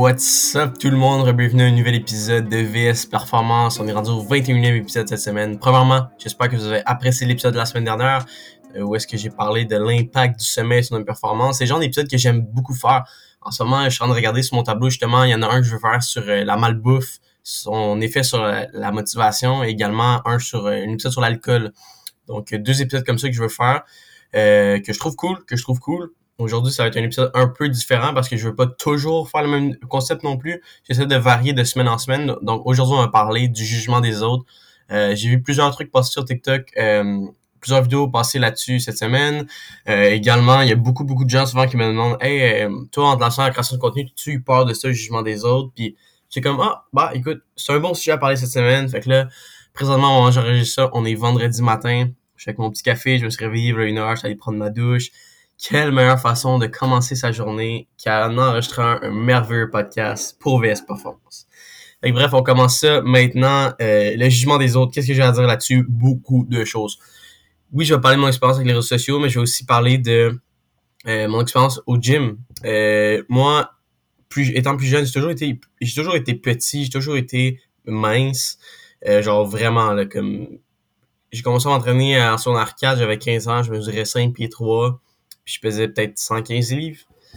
What's up tout le monde, bienvenue à un nouvel épisode de VS Performance. On est rendu au 21e épisode cette semaine. Premièrement, j'espère que vous avez apprécié l'épisode de la semaine dernière où est-ce que j'ai parlé de l'impact du sommeil sur notre performance. C'est le genre d'épisode que j'aime beaucoup faire. En ce moment, je suis en train de regarder sur mon tableau justement, il y en a un que je veux faire sur la malbouffe, son effet sur la motivation et également un sur un épisode sur l'alcool. Donc deux épisodes comme ça que je veux faire, que je trouve cool. Aujourd'hui, ça va être un épisode un peu différent parce que je veux pas toujours faire le même concept non plus. J'essaie de varier de semaine en semaine. Donc aujourd'hui, on va parler du jugement des autres. J'ai vu plusieurs trucs passer sur TikTok, plusieurs vidéos passées là-dessus cette semaine. Également, il y a beaucoup de gens souvent qui me demandent Hey, toi, en te lançant la création de contenu, tu peur de ça, le jugement des autres? Puis c'est comme écoute, c'est un bon sujet à parler cette semaine. Fait que là, présentement, j'enregistre ça, on est vendredi matin. Je suis avec mon petit café, je me suis réveillé il y a une heure, je suis allé prendre ma douche. Quelle meilleure façon de commencer sa journée qu'en enregistrant un merveilleux podcast pour VS Performance. Fait que bref, on commence ça maintenant. Le jugement des autres, qu'est-ce que j'ai à dire là-dessus? Beaucoup de choses. Oui, je vais parler de mon expérience avec les réseaux sociaux, mais je vais aussi parler de mon expérience au gym. Moi, étant plus jeune, j'ai toujours été petit, j'ai toujours été mince. Genre vraiment, là, comme... J'ai commencé à m'entraîner en secondaire 4, j'avais 15 ans, je mesurais 5 pieds 3. Puis je pesais peut-être 115 livres.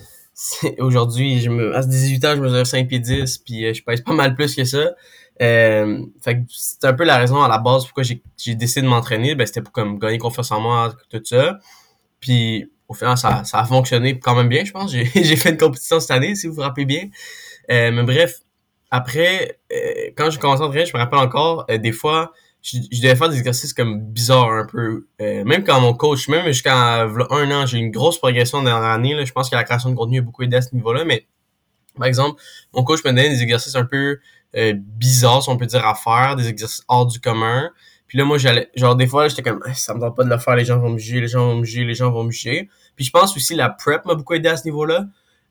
Aujourd'hui, à 18 ans, je mesure 5 pieds 10, puis je pèse pas mal plus que ça. Fait que c'est un peu la raison à la base pourquoi j'ai décidé de m'entraîner. Ben, c'était pour comme gagner confiance en moi, tout ça. Puis au final, ça a fonctionné quand même bien, je pense. J'ai fait une compétition cette année, si vous vous rappelez bien. Mais bref, après, quand j'ai commencé à entraîner, je me rappelle encore, des fois, je devais faire des exercices comme bizarres un peu. Même quand mon coach, même jusqu'à un an, j'ai eu une grosse progression dans l'année. Là, je pense que la création de contenu a beaucoup aidé à ce niveau-là. Mais par exemple, mon coach me donnait des exercices un peu bizarres, si on peut dire, à faire, des exercices hors du commun. Puis là, moi, genre des fois, là, j'étais comme, ça me tente pas de le faire, les gens vont me juger, les gens vont me juger, les gens vont me juger. Puis je pense aussi la prep m'a beaucoup aidé à ce niveau-là.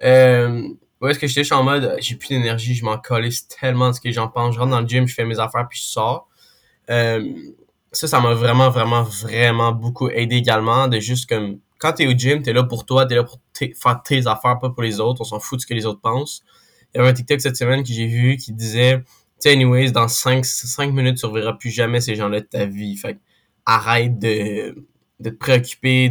Ouais, est-ce que je suis en mode, j'ai plus d'énergie, je m'en calisse tellement de ce que les gens pensent. Je rentre dans le gym, je fais mes affaires, puis je sors. Euh, ça m'a vraiment beaucoup aidé également de juste comme quand t'es au gym, t'es là pour toi, t'es là pour faire tes affaires, pas pour les autres, on s'en fout de ce que les autres pensent. Il y avait un TikTok cette semaine que j'ai vu qui disait, tu sais, anyways, dans 5 minutes, tu reverras plus jamais ces gens-là de ta vie. Fait que arrête de te préoccuper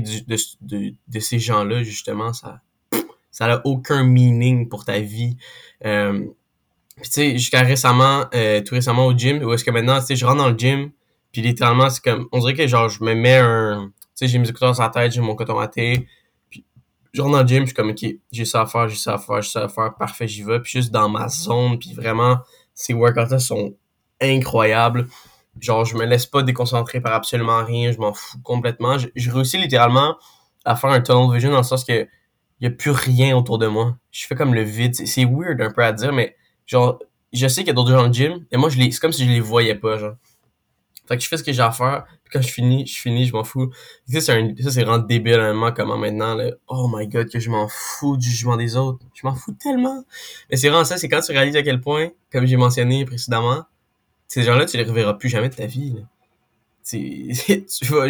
de ces gens-là, justement, ça a aucun meaning pour ta vie. Puis tu sais, jusqu'à récemment, tout récemment au gym, où est-ce que maintenant, tu sais, je rentre dans le gym, puis littéralement, c'est comme, on dirait que genre, je me mets tu sais, j'ai mes écouteurs sur la tête, j'ai mon coton watté, puis je rentre dans le gym, je suis comme, ok, j'ai ça à faire, parfait, j'y vais, puis juste dans ma zone, puis vraiment, ces workouts-là sont incroyables. Genre, je me laisse pas déconcentrer par absolument rien, je m'en fous complètement. Je réussis littéralement à faire un tunnel vision dans le sens que y a plus rien autour de moi. Je fais comme le vide. C'est weird un peu à dire, mais genre, je sais qu'il y a d'autres gens dans le gym, et moi, c'est comme si je les voyais pas, genre. Fait que je fais ce que j'ai à faire, puis quand je finis, je m'en fous. Ça, c'est vraiment débile, honnêtement, comment maintenant, là, oh my god, que je m'en fous du jugement des autres. Je m'en fous tellement. Mais c'est vraiment ça, c'est quand tu réalises à quel point, comme j'ai mentionné précédemment, ces gens-là, tu les reverras plus jamais de ta vie, là. Tu vas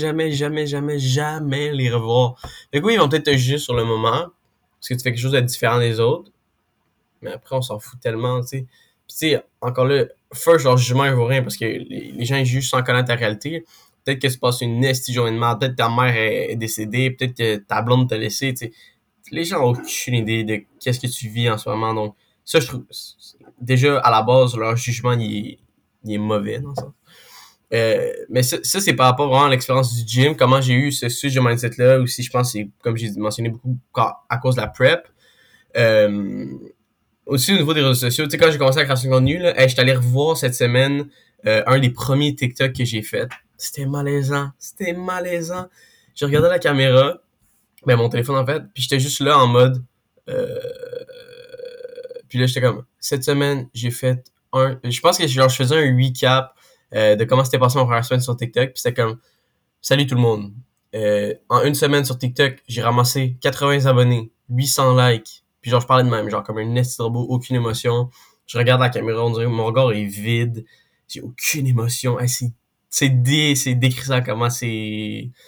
jamais les revoir. Fait que oui, ils vont peut-être te juger sur le moment, parce que tu fais quelque chose de différent des autres, mais après, on s'en fout tellement, tu sais. Puis tu sais, encore là, first, leur jugement, il vaut rien, parce que les gens, ils jugent sans connaître ta réalité. Peut-être que se passe une nasty journée de merde, peut-être que ta mère est décédée, peut-être que ta blonde t'a laissé, tu sais. Les gens ont aucune idée de qu'est-ce que tu vis en ce moment, donc ça, je trouve, déjà, à la base, leur jugement, il est mauvais, dans ça. Mais ça, c'est par rapport vraiment à l'expérience du gym, comment j'ai eu ce sujet de mindset-là, aussi, je pense, c'est, comme j'ai mentionné beaucoup, à cause de la prep. Euh, Aussi, au niveau des réseaux sociaux, tu sais, quand j'ai commencé à créer du contenu, là, je suis allé revoir cette semaine un des premiers TikTok que j'ai fait. C'était malaisant. J'ai regardé la caméra, ben mon téléphone en fait, puis j'étais juste là en mode... Euh, puis là, j'étais comme, cette semaine, j'ai fait je pense que genre, je faisais un recap de comment s'était passé mon première semaine sur TikTok, puis c'était comme, salut tout le monde. En une semaine sur TikTok, j'ai ramassé 80 abonnés, 800 likes, puis genre, je parlais de même, genre comme un esti robot, aucune émotion. Je regarde la caméra, on dirait que mon regard est vide, j'ai aucune émotion. Hey, c'est décrissant comment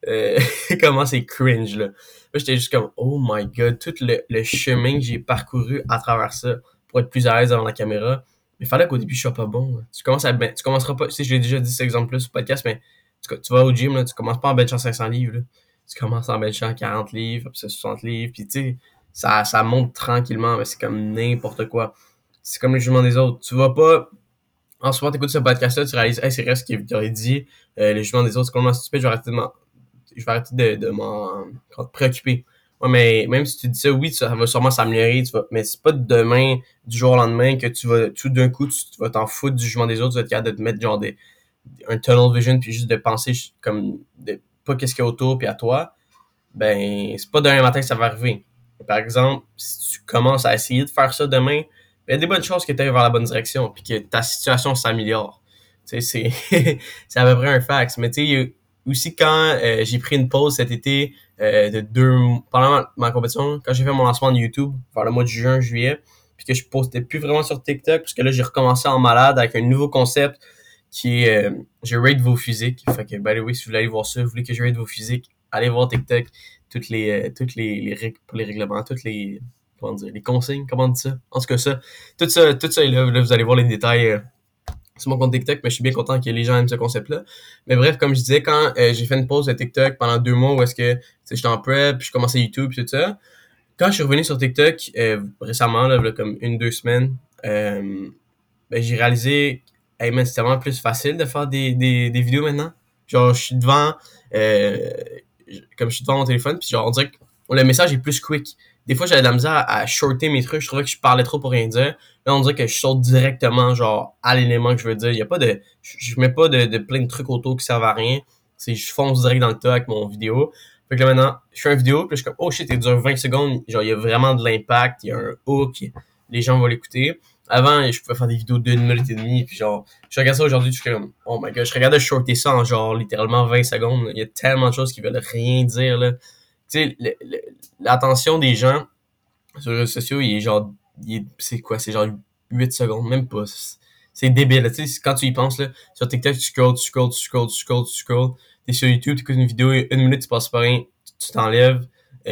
euh, comment c'est cringe, là. Là, j'étais juste comme, oh my god, tout le chemin que j'ai parcouru à travers ça pour être plus à l'aise devant la caméra. Mais il fallait qu'au début, je sois pas bon, là. Tu commenceras pas, tu sais, j'ai déjà dit cet exemple-là sur le podcast, mais tu vas au gym, là, tu commences pas en benchant 500 livres, là. Tu commences en benchant 40 livres, puis ça 60 livres, puis tu sais, ça monte tranquillement, mais c'est comme n'importe quoi. C'est comme le jugement des autres. Tu vas pas, en ce moment, t'écoutes ce podcast-là, tu réalises, hey, c'est vrai ce qu'il aurait dit, le jugement des autres, c'est complètement stupide, je vais arrêter de m'en préoccuper. Ouais, mais même si tu dis ça, oui, ça va sûrement s'améliorer, mais c'est pas demain, du jour au lendemain, que tu vas, tout d'un coup, tu vas t'en foutre du jugement des autres, tu vas être capable de te mettre genre un tunnel vision, puis juste de penser comme, de pas qu'est-ce qu'il y a autour, puis à toi. Ben, c'est pas demain matin que ça va arriver. Par exemple, si tu commences à essayer de faire ça demain, ben, il y a des bonnes chances que tu ailles vers la bonne direction, puis que ta situation s'améliore. Tu sais, c'est à peu près un fax. Mais tu sais, aussi quand j'ai pris une pause cet été pendant ma compétition, quand j'ai fait mon lancement de YouTube, vers le mois de juin, juillet, puis que je postais plus vraiment sur TikTok, parce que là, j'ai recommencé en malade avec un nouveau concept qui est je rate vos physiques. Fait que, by the way, si vous voulez aller voir ça, vous voulez que je rate vos physiques, allez voir TikTok, toutes les règles, pour les règlements, comment dire, les consignes, comment on dit ça? En tout cas, tout ça est là, vous allez voir les détails sur mon compte TikTok, mais je suis bien content que les gens aiment ce concept-là. Mais bref, comme je disais, quand j'ai fait une pause de TikTok pendant 2 mois où est-ce que j'étais en prep, puis je commençais YouTube, puis tout ça, quand je suis revenu sur TikTok récemment, là, comme 1, 2 semaines, ben, j'ai réalisé, hey man, c'est tellement plus facile de faire des vidéos maintenant. Genre, euh, comme je suis devant mon téléphone, puis genre, on dirait que le message est plus quick. Des fois, j'avais de la misère à shorter mes trucs, je trouvais que je parlais trop pour rien dire. Là, on dirait que je saute directement, genre, à l'élément que je veux dire. Il y a pas de, je mets pas de plein de trucs autour qui servent à rien. C'est, je fonce direct dans le tas avec mon vidéo. Fait que là, maintenant, je fais une vidéo, puis je suis comme, oh shit, il dure 20 secondes. Genre, il y a vraiment de l'impact, il y a un hook, les gens vont l'écouter. Avant, je pouvais faire des vidéos d'1 minute et demie, puis genre, je regarde ça aujourd'hui, je suis comme, oh my god, je regarde shorter ça en genre, littéralement 20 secondes. Il y a tellement de choses qui veulent rien dire, là. Tu sais, l'attention des gens sur les réseaux sociaux, il est genre, c'est quoi, c'est genre 8 secondes, même pas. C'est débile, tu sais, quand tu y penses, là, sur TikTok, tu scrolls, t'es sur YouTube, t'écoutes une vidéo, 1 minute, tu passes par rien, tu t'enlèves.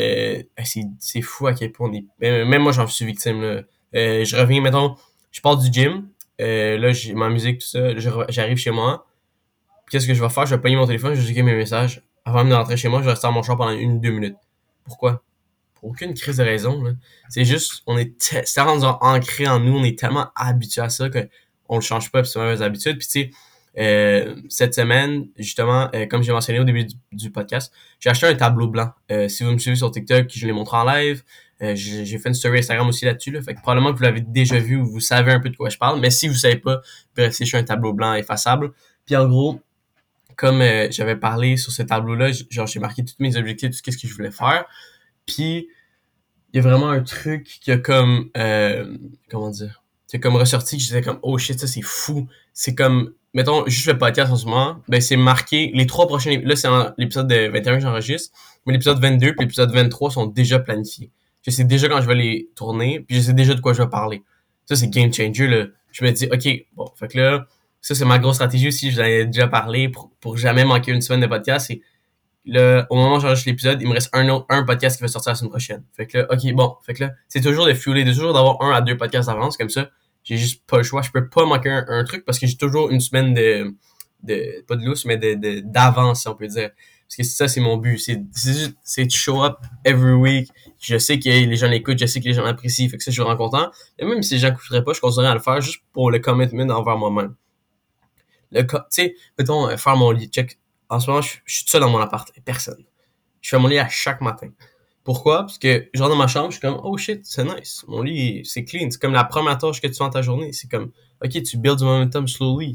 C'est fou à quel point on est, même moi, j'en suis victime, là. Je reviens, mettons, je pars du gym, là, j'ai ma musique, tout ça, là, j'arrive chez moi, qu'est-ce que je vais faire? Je vais pogner mon téléphone, je vais checker mes messages. Avant de rentrer chez moi, je vais rester dans mon char pendant 1, 2 minutes. Pourquoi? Pour aucune crise de raison, là. C'est juste, c'est tellement ancré en nous, on est tellement habitué à ça que on le change pas, puis c'est une habitude. Puis tu sais, cette semaine, justement, comme j'ai mentionné au début du podcast, j'ai acheté un tableau blanc. Si vous me suivez sur TikTok, je l'ai montré en live. J'ai fait une story Instagram aussi là-dessus, là. Fait que probablement que vous l'avez déjà vu ou vous savez un peu de quoi je parle. Mais si vous savez pas, bref, c'est un tableau blanc effaçable. Puis en gros, comme j'avais parlé sur ce tableau-là, genre j'ai marqué tous mes objectifs, tout ce que je voulais faire. Puis il y a vraiment un truc qui a comme comment dire, qui a comme ressorti que j'étais comme oh shit, ça c'est fou. C'est comme mettons juste le podcast en ce moment, ben c'est marqué les 3 prochains, là c'est l'épisode de 21 que j'enregistre, mais l'épisode 22 puis l'épisode 23 sont déjà planifiés. Je sais déjà quand je vais les tourner, puis je sais déjà de quoi je vais parler. Ça c'est game changer là. Je me dis OK, bon, fait que là ça c'est ma grosse stratégie aussi, je vous en ai déjà parlé pour jamais manquer une semaine de podcast, c'est là, au moment où j'enregistre l'épisode, il me reste un podcast qui va sortir la semaine prochaine. Fait que là, ok, bon. Fait que là, c'est toujours de fueler, de toujours d'avoir 1 à 2 podcasts d'avance, comme ça. J'ai juste pas le choix. Je peux pas manquer un truc parce que j'ai toujours une semaine pas de lousse, mais d'avance, si on peut dire. Parce que ça, c'est mon but. C'est de show up every week. Je sais que les gens l'écoutent, je sais que les gens l'apprécient. Fait que ça, je suis vraiment content. Et même si les gens n'écouteraient pas, je continuerai à le faire juste pour le commitment envers moi-même. Tu sais, mettons, faire mon lit. Check. En ce moment, je suis tout seul dans mon appart. Personne. Je fais mon lit à chaque matin. Pourquoi? Parce que je rentre dans ma chambre, je suis comme, oh shit, c'est nice. Mon lit, c'est clean. C'est comme la première tâche que tu fais dans ta journée. C'est comme, ok, tu builds du momentum slowly.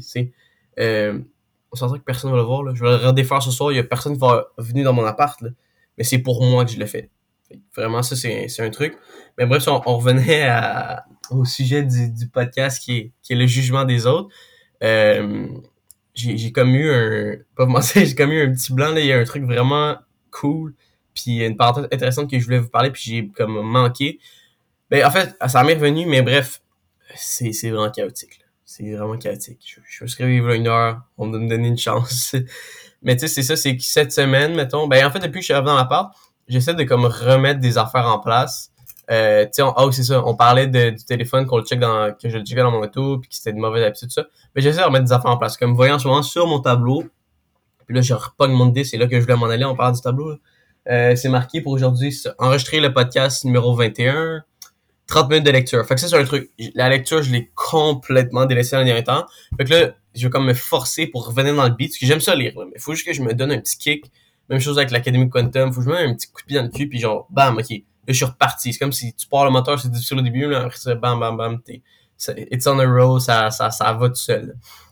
On s'entend que personne va le voir, là. Je vais le redéfaire ce soir. Il y a personne qui va venir dans mon appart, là. Mais c'est pour moi que je le fais. Vraiment, ça, c'est un truc. Mais bref, on revenait au sujet du podcast qui est le jugement des autres. Euh, j'ai comme eu pas vous mentir, j'ai comme eu un petit blanc, là. Il y a un truc vraiment cool, puis une parenthèse intéressante que je voulais vous parler, puis j'ai comme manqué. Ben, en fait, ça m'est revenu, mais bref, c'est vraiment chaotique, là. C'est vraiment chaotique. Je me suis réveillé il y a 1 heure, on me donnait une chance. Mais tu sais, c'est ça, c'est que cette semaine, mettons, ben en fait, depuis que je suis arrivé dans l'appart, j'essaie de comme remettre des affaires en place. Tu sais, c'est ça, on parlait du téléphone qu'on le check que je le checkais dans mon auto, puis que c'était de mauvaise habitude, tout ça. Mais j'essaie de remettre des affaires en place. Comme voyant en ce moment sur mon tableau, puis là, je repogne mon idée, c'est là que je voulais m'en aller, on parle du tableau. Là. C'est marqué pour aujourd'hui, enregistrer le podcast numéro 21, 30 minutes de lecture. Fait que ça, c'est un truc. La lecture, je l'ai complètement délaissé dans les derniers temps. Fait que là, je vais comme me forcer pour revenir dans le beat, parce que j'aime ça lire, là. Mais il faut juste que je me donne un petit kick. Même chose avec l'Académie Quantum. Faut que je me mette un petit coup de pied dans le cul, puis genre, bam, ok. Là, je suis reparti. C'est comme si tu pars le moteur, c'est difficile au début, là. Après ça, bam, bam, bam, it's on a roll, ça va tout seul.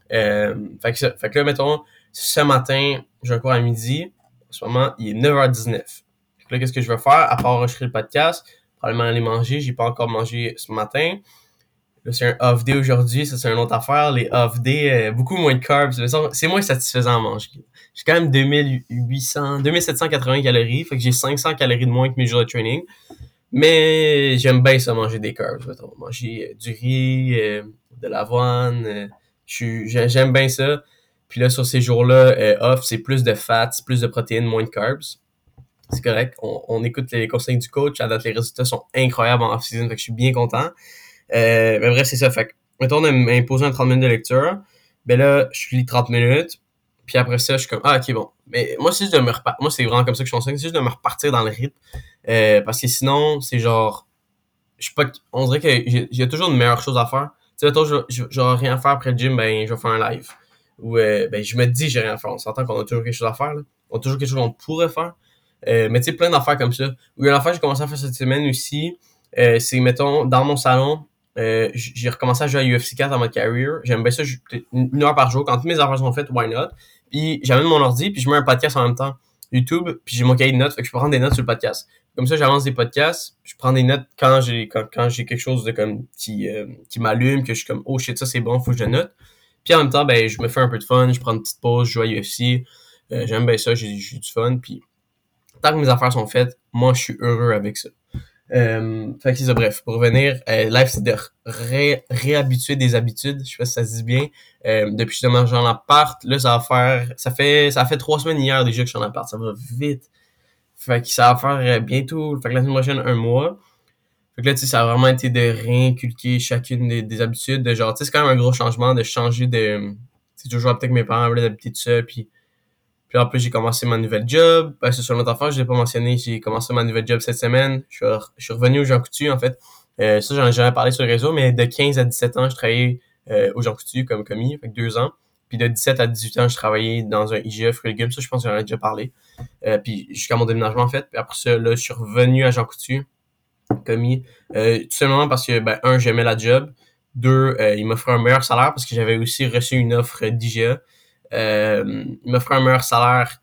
Fait que là, mettons, ce matin, j'ai un cours à midi. En ce moment, il est 9h19. Fait que là, qu'est-ce que je vais faire? À part enregistrer le podcast, probablement aller manger. J'ai pas encore mangé ce matin. Là, c'est un off day aujourd'hui. Ça, c'est une autre affaire. Les off day, beaucoup moins de carbs. C'est moins satisfaisant à manger. J'ai quand même 2780 calories. Fait que j'ai 500 calories de moins que mes jours de training. Mais j'aime bien ça, manger des carbs. Mettons. Manger du riz, de l'avoine. J'aime bien ça. Puis là, sur ces jours-là, off, c'est plus de fats, plus de protéines, moins de carbs. C'est correct. On écoute les conseils du coach. À date, les résultats sont incroyables en off-season. Fait que je suis bien content. Mais bref, c'est ça. Fait que, mettons, on m'a imposé un 30 minutes de lecture. Ben là, je lis 30 minutes. Puis après ça, je suis comme, ok, bon. Mais moi, c'est juste de me repartir. Moi, c'est vraiment comme ça que je fonctionne. C'est juste de me repartir dans le rythme. Parce que sinon, c'est genre, je sais pas, on dirait que j'ai toujours une meilleure chose à faire. Tu sais, mettons, j'aurai rien à faire après le gym, ben, je vais faire un live. Ou, ben, je me dis, j'ai rien à faire. On s'entend qu'on a toujours quelque chose à faire, là. On a toujours quelque chose qu'on pourrait faire. Mais tu sais, plein d'affaires comme ça. Ou une affaire que j'ai commencé à faire cette semaine aussi, c'est, mettons, dans mon salon, j'ai recommencé à jouer à UFC 4 en mode career. J'aime bien ça, une heure par jour. Quand toutes mes affaires sont faites, why not? Puis j'amène mon ordi, puis je mets un podcast en même temps. YouTube, puis j'ai mon cahier de notes, fait que je peux prendre des notes sur le podcast. Comme ça, j'avance des podcasts, je prends des notes quand j'ai quelque chose de comme qui m'allume, que je suis comme oh shit, ça c'est bon, faut que je le note. Puis en même temps, ben je me fais un peu de fun, je prends une petite pause, je joue à UFC. J'aime bien ça, j'ai du fun, puis tant que mes affaires sont faites, moi je suis heureux avec ça. Fait que c'est ça, bref, pour revenir, live, c'est de réhabituer des habitudes, je sais pas si ça se dit bien. Depuis que je suis dans l'appart, là, ça fait 3 semaines hier déjà que je suis en appart, ça va vite. Fait que ça va faire bientôt, fait que la semaine prochaine, un mois. Fait que là, tu sais, ça a vraiment été de réinculquer chacune des habitudes, de genre, tu sais, c'est quand même un gros changement de changer de, c'est toujours peut-être que mes parents voulaient d'habiter tout seul, puis en plus, j'ai commencé ma nouvelle job. C'est sur notre affaire, je l'ai pas mentionné. J'ai commencé ma nouvelle job cette semaine. Je suis revenu au Jean Coutu, en fait. Ça, j'en ai jamais parlé sur le réseau, mais de 15 à 17 ans, je travaillais au Jean Coutu comme commis, fait que 2 ans. Puis de 17 à 18 ans, je travaillais dans un IGA fruits et légumes. Ça, je pense que j'en ai déjà parlé. Puis jusqu'à mon déménagement, en fait. Puis après ça, là, je suis revenu à Jean Coutu, commis. Tout simplement parce que, ben, un, j'aimais la job. Deux, il m'offrait un meilleur salaire parce que j'avais aussi reçu une offre d'IGA. Il m'offrait un meilleur salaire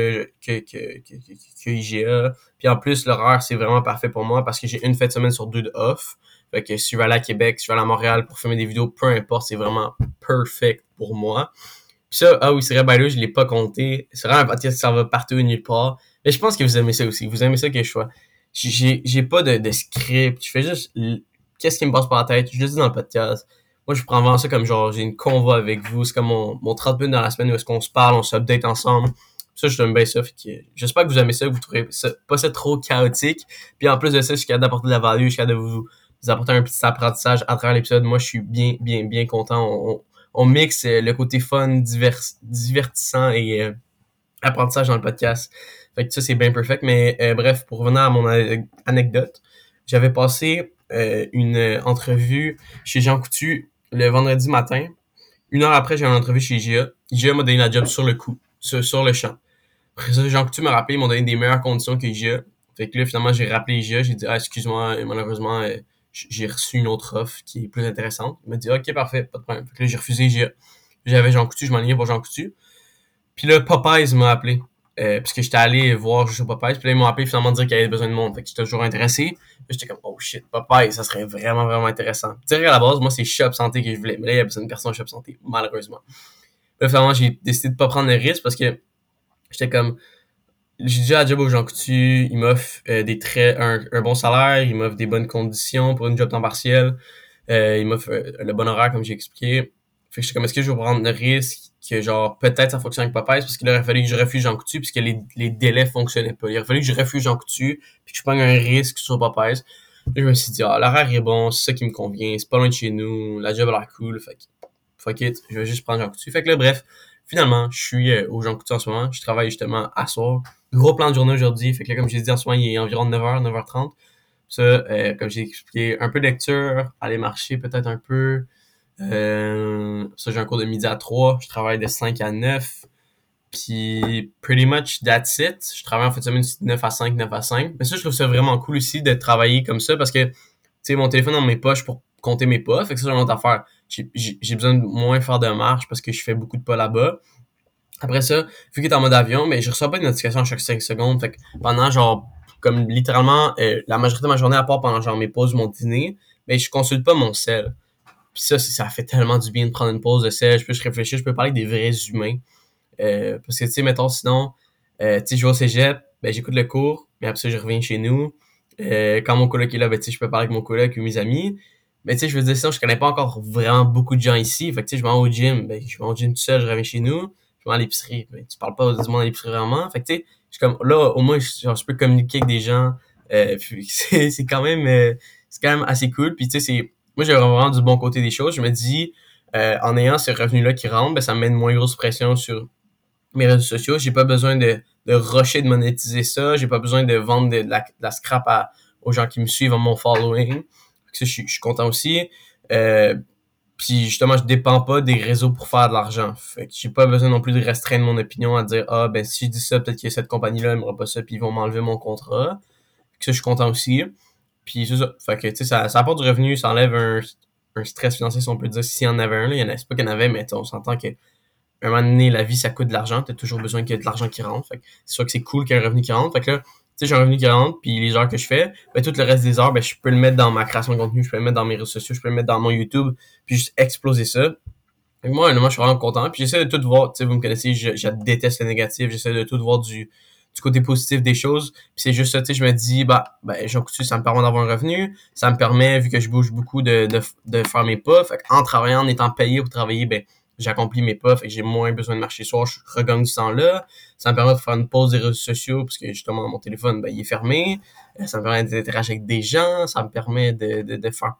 que IGA. Puis en plus, l'horaire, c'est vraiment parfait pour moi parce que j'ai une fête de semaine sur 2 de off. Fait que si je vais aller à Québec, si je vais aller à Montréal pour filmer des vidéos, peu importe, c'est vraiment perfect pour moi. Puis ça, ah oui, c'est vrai, by the way, je l'ai pas compté. C'est vraiment un podcast qui s'en va partout et nulle part. Mais je pense que vous aimez ça aussi. Vous aimez ça que je sois. J'ai pas de script. Je fais juste qu'est-ce qui me passe par la tête. Je le dis dans le podcast. Moi, je prends vraiment ça comme genre, j'ai une convo avec vous. C'est comme mon 30 minutes dans la semaine où est-ce qu'on se parle, on s'update ensemble. Ça, je t'aime bien ça. Fait que j'espère que vous aimez ça, que vous trouvez ça, pas ça trop chaotique. Puis en plus de ça, je suis capable d'apporter de la value, je suis capable de vous apporter un petit apprentissage à travers l'épisode. Moi, je suis bien content. On mixe le côté fun, divertissant et apprentissage dans le podcast. Fait que ça, c'est bien perfect. Mais bref, pour revenir à mon anecdote, j'avais passé une entrevue chez Jean Coutu le vendredi matin. Une heure après, j'ai une entrevue chez IGA. IGA m'a donné la job sur le coup, sur le champ. Après ça, Jean Coutu m'a rappelé, ils m'ont donné des meilleures conditions que IGA. Fait que là, finalement, j'ai rappelé IGA, j'ai dit « Ah, excuse-moi, malheureusement, j'ai reçu une autre offre qui est plus intéressante. » Il m'a dit « Ok, parfait, pas de problème. » Fait que là, j'ai refusé IGA. J'avais Jean Coutu, je m'enlignais pour Jean Coutu. Puis là, Popeyes m'a appelé. Parce que j'étais allé voir juste Popeyes. Puis là, ils m'ont appelé finalement dire qu'il y avait besoin de monde. Fait que j'étais toujours intéressé. Puis j'étais comme, oh shit, Popeyes, ça serait vraiment intéressant. Direct à la base, moi, c'est Shop Santé que je voulais. Mais là, il y a besoin d'une personne Shop Santé, malheureusement. Là, finalement, j'ai décidé de pas prendre le risque parce que j'étais comme, j'ai déjà la job au Jean Coutu. Il m'offre un bon salaire. Il m'offre des bonnes conditions pour une job temps partiel. Il m'offre le bon horaire, comme j'ai expliqué. Fait que j'étais comme, est-ce que je vais prendre le risque que genre peut-être ça fonctionne avec Popeyes parce qu'il aurait fallu que je refuse Jean Coutu puisque les délais fonctionnaient pas. Il aurait fallu que je refuse Jean Coutu puis que je prenne un risque sur Popeyes. Puis je me suis dit, l'horaire est bon, c'est ça qui me convient, c'est pas loin de chez nous, la job a l'air cool, fait que fuck it, je vais juste prendre Jean Coutu. Fait que là, bref, finalement, je suis au Jean Coutu en ce moment, je travaille justement à soir. Gros plan de journée aujourd'hui, fait que là, comme j'ai dit, en ce moment, il est environ 9h, 9h30. Ça, comme j'ai expliqué, un peu de lecture, aller marcher peut-être un peu. Ça, j'ai un cours de midi à 3, je travaille de 5 à 9. Puis, pretty much, that's it. Je travaille en fait semaine de 9 à 5, 9 à 5. Mais ça, je trouve ça vraiment cool aussi de travailler comme ça parce que, tu sais, mon téléphone dans mes poches pour compter mes pas. Fait que ça, c'est une autre affaire. J'ai besoin de moins faire de marche parce que je fais beaucoup de pas là-bas. Après ça, vu qu'il est en mode avion, mais je reçois pas de notification à chaque 5 secondes. Fait que pendant genre, comme littéralement, la majorité de ma journée, à part pendant genre mes pauses ou mon dîner, mais je consulte pas mon sel. Puis ça fait tellement du bien de prendre une pause de sel. Je peux réfléchir, je peux parler avec des vrais humains. Parce que, tu sais, mettons, sinon, tu sais, je vais au cégep, ben, j'écoute le cours, mais après ça, je reviens chez nous. Quand mon coloc est là, ben, tu sais, je peux parler avec mon coloc ou mes amis. Mais, tu sais, je veux dire, sinon, je connais pas encore vraiment beaucoup de gens ici. Fait que, tu sais, je vais au gym, ben, je vais au gym tout seul, je reviens chez nous. Je vais à l'épicerie, ben, tu parles pas du monde à l'épicerie vraiment. Fait que, tu sais, je suis comme, là, au moins, je peux communiquer avec des gens. Puis, c'est c'est quand même assez cool. Puis, tu sais, moi, j'ai vraiment du bon côté des choses. Je me dis, en ayant ce revenu-là qui rentre, ben, ça me met une moins grosse pression sur mes réseaux sociaux. J'ai pas besoin de rusher de monétiser ça. J'ai pas besoin de vendre de la scrap aux gens qui me suivent, à mon following. Ça, je suis content aussi. Euh, Puis justement, je dépends pas des réseaux pour faire de l'argent. Fait que j'ai pas besoin non plus de restreindre mon opinion à dire ben si je dis ça, peut-être que cette compagnie-là aimera pas ça puis ils vont m'enlever mon contrat. Fait que ça, je suis content aussi. Puis c'est ça. Fait que tu sais, ça apporte du revenu, ça enlève un stress financier si on peut dire s'il y en avait un. Là, il y en a, c'est pas qu'il y en avait, mais on s'entend que un moment donné, la vie, ça coûte de l'argent. T'as toujours besoin qu'il y ait de l'argent qui rentre. Fait que c'est sûr que c'est cool qu'il y ait un revenu qui rentre. Fait que là, tu sais, j'ai un revenu qui rentre, puis les heures que je fais, ben, tout le reste des heures, ben, je peux le mettre dans ma création de contenu, je peux le mettre dans mes réseaux sociaux, je peux le mettre dans mon YouTube, puis juste exploser ça. Fait que moi, honnêtement, je suis vraiment content. Puis j'essaie de tout voir, tu sais, vous me connaissez, je déteste le négatif, j'essaie de tout voir du côté positif des choses. Puis c'est juste ça, tu sais, je me dis, Jean Coutu, ça me permet d'avoir un revenu, ça me permet, vu que je bouge beaucoup, de faire mes pas. Fait qu'en travaillant, en étant payé pour travailler, ben, j'accomplis mes pas, fait que j'ai moins besoin de marcher le soir, je regagne du temps là. Ça me permet de faire une pause des réseaux sociaux, parce que justement, mon téléphone, ben, il est fermé. Ça me permet d'interagir avec des gens, ça me permet de faire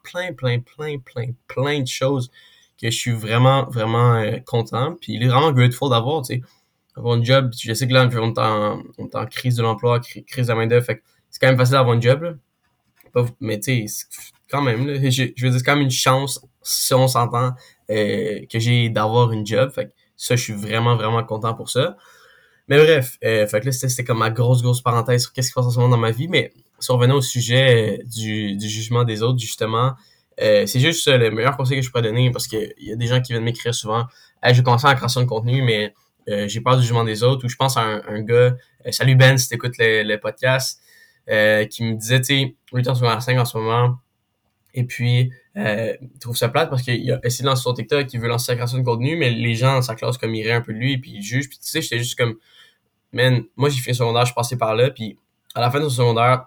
plein de choses que je suis vraiment, vraiment content. Puis il est vraiment grateful d'avoir, tu sais, avoir un job. Je sais que là, on est en crise de l'emploi, crise de la main-d'œuvre, fait que c'est quand même facile d'avoir un job, là. Mais tu sais, quand même, là, je veux dire, c'est quand même une chance, si on s'entend, que j'ai d'avoir une job. Fait que ça, je suis vraiment, vraiment content pour ça. Mais bref, fait que là, c'était comme ma grosse parenthèse sur qu'est-ce qui se passe en ce moment dans ma vie. Mais si on revenait au sujet du jugement des autres, justement, c'est juste ça, le meilleur conseil que je pourrais donner, parce qu'il y a des gens qui viennent m'écrire souvent, hey, je commence à la création de contenu, mais j'ai peur du jugement des autres. Ou je pense à un gars, salut Ben, si t'écoutes le podcast, qui me disait, tu sais, lui est en secondaire 5 en ce moment, et puis il trouve ça plate parce qu'il a essayé de lancer son TikTok, il veut lancer sa création de contenu, mais les gens dans sa classe comme ils rient un peu de lui, puis ils jugent. Puis tu sais, j'étais juste comme, man, moi j'ai fait un secondaire, je suis passé par là, puis à la fin de son secondaire,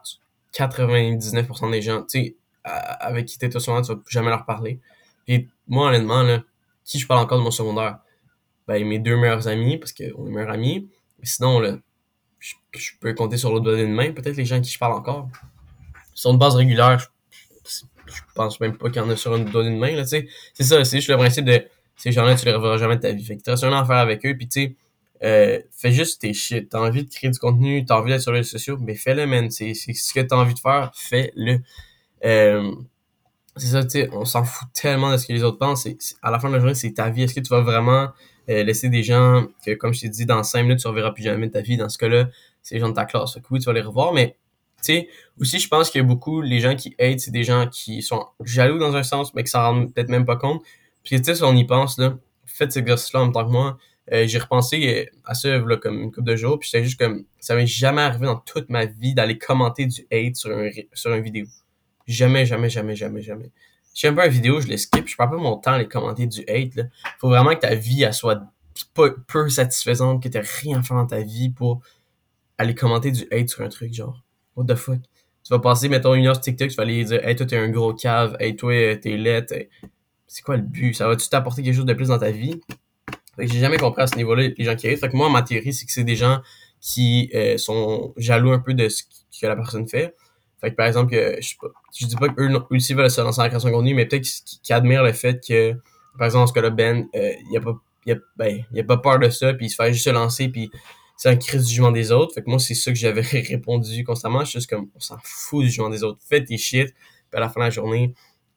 99% des gens, tu sais, avec qui t'es au secondaire, tu vas jamais leur parler. Puis moi, honnêtement, là, qui je parle encore de mon secondaire? Ben, mes deux meilleurs amis, parce qu'on est meilleurs amis. Mais sinon, là, je peux compter sur l'autre doigt d'une main, peut-être les gens à qui je parle encore. Sur une base régulière, je pense même pas qu'il y en a sur une doigt d'une main, là, tu sais. C'est ça, c'est juste le principe de ces gens-là, tu les reverras jamais de ta vie. Fait que tu restes un an à faire avec eux, puis tu sais, fais juste tes shit. T'as envie de créer du contenu, t'as envie d'être sur les réseaux sociaux, mais fais-le, man. C'est ce que t'as envie de faire, fais-le. Euh, c'est ça, tu sais, on s'en fout tellement de ce que les autres pensent. À la fin de la journée, c'est ta vie. Est-ce que tu vas vraiment laisser des gens que, comme je t'ai dit, dans 5 minutes, tu ne reverras plus jamais de ta vie? Dans ce cas-là, c'est les gens de ta classe. Fait que oui, tu vas les revoir, mais tu sais, aussi, je pense qu'il y a beaucoup, les gens qui hate, c'est des gens qui sont jaloux dans un sens, mais qui s'en rendent peut-être même pas compte. Puis tu sais, si on y pense, là, faites cet exercice-là en même temps que moi. J'ai repensé à ça là, comme une couple de jours, puis j'étais juste comme, ça m'est jamais arrivé dans toute ma vie d'aller commenter du hate sur une vidéo. Jamais, jamais, jamais, jamais, jamais. Si j'aime pas une vidéo, je le skip. Je perds pas mon temps à les commenter du hate, là. Faut vraiment que ta vie, elle soit peu satisfaisante, que t'aies rien à faire dans ta vie pour aller commenter du hate sur un truc, genre. What the fuck? Tu vas passer, mettons, une heure sur TikTok, tu vas aller dire, hey, toi, t'es un gros cave, hey, toi, t'es laid, c'est quoi le but? Ça va-tu t'apporter quelque chose de plus dans ta vie? Fait que j'ai jamais compris à ce niveau-là les gens qui hatent. Fait que moi, ma théorie, c'est que c'est des gens qui sont jaloux un peu de ce que la personne fait. Fait que par exemple, je sais pas, je dis pas qu'eux aussi veulent se lancer dans la création de contenu, mais peut-être qu'ils admirent le fait que, par exemple, ce que là, Ben, il a pas peur de ça, puis il se fait juste se lancer, puis c'est un crise du jugement des autres. Fait que moi, c'est ça que j'avais répondu constamment. Je suis juste comme, on s'en fout du jugement des autres. Fais tes shit, puis à la fin de la journée,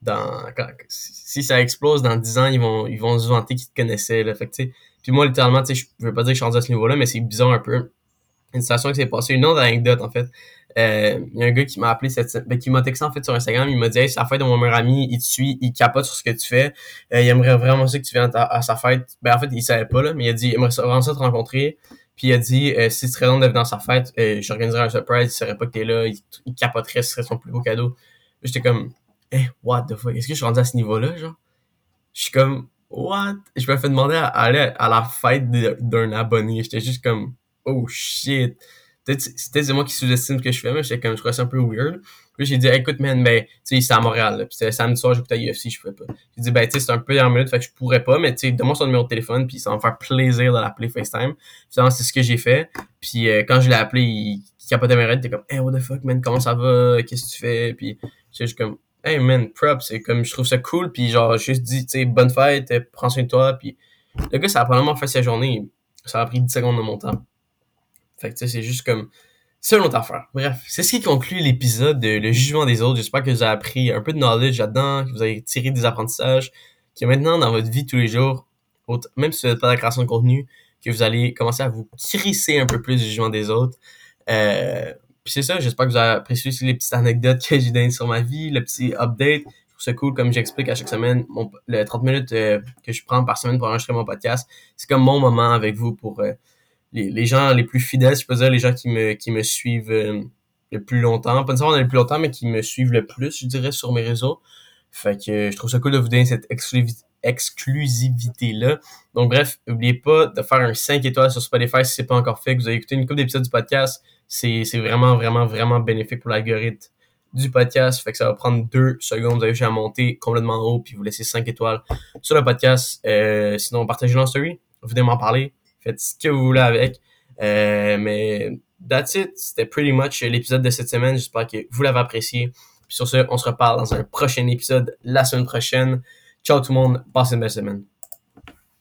si ça explose dans 10 ans, ils vont se vanter qu'ils te connaissaient, là. Fait que, tu sais, puis moi, littéralement, tu sais, je veux pas dire que je suis rendu à ce niveau-là, mais c'est bizarre un peu. Une situation qui s'est passée, une autre anecdote, en fait. Il y a un gars qui m'a appelé qui m'a texté, en fait, sur Instagram. Il m'a dit, hey, c'est la fête de mon meilleur ami, il te suit, il capote sur ce que tu fais. Il aimerait vraiment ça que tu viennes à sa fête. Ben, en fait, il savait pas, là, mais il a dit, il aimerait vraiment ça te rencontrer. Puis il a dit, si tu serais dans de venir dans sa fête, j'organiserais un surprise, il saurait pas que t'es là, il capoterait, ce serait son plus beau cadeau. J'étais comme, what the fuck, est-ce que je suis rendu à ce niveau-là, genre? Je suis comme, what? Je me fais demander à aller à la fête d'un abonné. J'étais juste comme, oh shit. C'est moi qui sous-estime ce que je fais, mais j'étais comme, je trouvais ça un peu weird. Puis j'ai dit, hey, écoute, man, ben, tu sais, c'était à Montréal, là. Puis c'était samedi soir, j'écoutais UFC, je pouvais pas. J'ai dit, ben, tu sais, c'est un peu dernière minute, fait que je pourrais pas, mais tu sais, donne-moi son numéro de téléphone, puis ça va me faire plaisir de l'appeler FaceTime. Finalement, c'est ce que j'ai fait. Puis quand je l'ai appelé, il capotait mes rêves, t'es comme, hey, what the fuck, man, comment ça va? Qu'est-ce que tu fais? Puis j'étais juste comme, hey man, props, c'est comme je trouve ça cool, puis genre juste dit, tu sais, bonne fête, prends soin de toi, puis le gars, ça a probablement fait sa journée, ça a pris 10 secondes de mon temps. Fait que tu sais, c'est juste comme, c'est une autre affaire. Bref, c'est ce qui conclut l'épisode de Le jugement des autres. J'espère que vous avez appris un peu de knowledge là-dedans, que vous avez tiré des apprentissages, que maintenant, dans votre vie tous les jours, même si vous n'êtes pas dans la création de contenu, que vous allez commencer à vous crisser un peu plus du jugement des autres. Puis c'est ça, j'espère que vous avez apprécié aussi les petites anecdotes que j'ai données sur ma vie, le petit update. Je trouve ça cool, comme j'explique à chaque semaine, le 30 minutes que je prends par semaine pour enregistrer mon podcast. C'est comme mon moment avec vous pour les gens les plus fidèles, je peux dire, les gens qui me suivent le plus longtemps. Pas nécessairement le plus longtemps, mais qui me suivent le plus, je dirais, sur mes réseaux. Fait que je trouve ça cool de vous donner cette exclusivité-là. Donc bref, n'oubliez pas de faire un 5 étoiles sur Spotify si c'est pas encore fait, que vous avez écouté une couple d'épisodes du podcast. C'est vraiment, vraiment, vraiment bénéfique pour l'algorithme du podcast. Fait que ça va prendre 2 secondes. Vous avez juste à monter complètement en haut puis vous laissez 5 étoiles sur le podcast. Sinon, partagez-le en story. Venez m'en parler. Faites ce que vous voulez avec. Mais that's it. C'était pretty much l'épisode de cette semaine. J'espère que vous l'avez apprécié. Puis sur ce, on se reparle dans un prochain épisode la semaine prochaine. Ciao tout le monde. Passez une belle semaine.